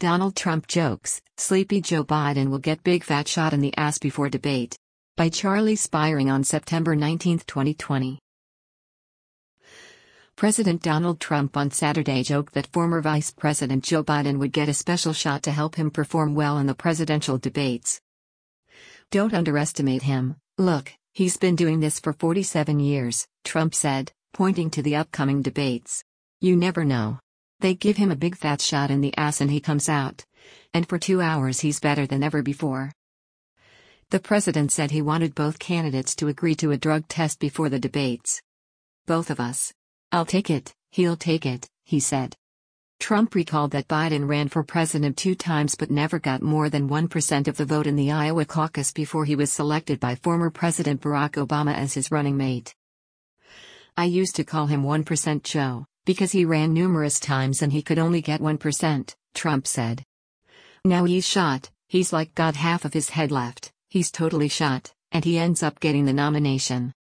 Donald Trump jokes, sleepy Joe Biden will get big fat shot in the ass before debate. By Charlie Spiring on September 19, 2020. President Donald Trump on Saturday joked that former Vice President Joe Biden would get a special shot to help him perform well in the presidential debates. "Don't underestimate him. Look, he's been doing this for 47 years, Trump said, pointing to the upcoming debates. You never know. They give him a big fat shot in the ass and he comes out. And for 2 hours he's better than ever before." The president said he wanted both candidates to agree to a drug test before the debates. "Both of us. I'll take it, he'll take it," he said. Trump recalled that Biden ran for president 2 times but never got more than 1% of the vote in the Iowa caucus before he was selected by former President Barack Obama as his running mate. "I used to call him 1% Joe, because he ran numerous times and he could only get 1%, Trump said. "Now he's shot, he's like got half of his head left, he's totally shot, and he ends up getting the nomination."